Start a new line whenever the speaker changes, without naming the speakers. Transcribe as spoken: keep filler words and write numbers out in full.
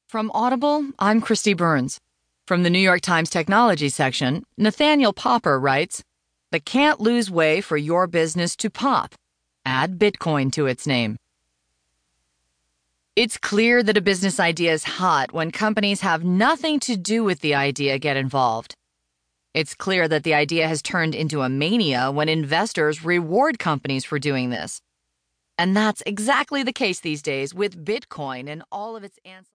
From Audible, I'm Christy Burns. From the New York Times Technology section, Nathaniel Popper writes, "The can't lose way for your business to pop. Add Bitcoin to its name." It's clear that a business idea is hot when companies have nothing to do with the idea get involved. It's clear that the idea has turned into a mania when investors reward companies for doing this. And that's exactly the case these days with Bitcoin and all of its ancillary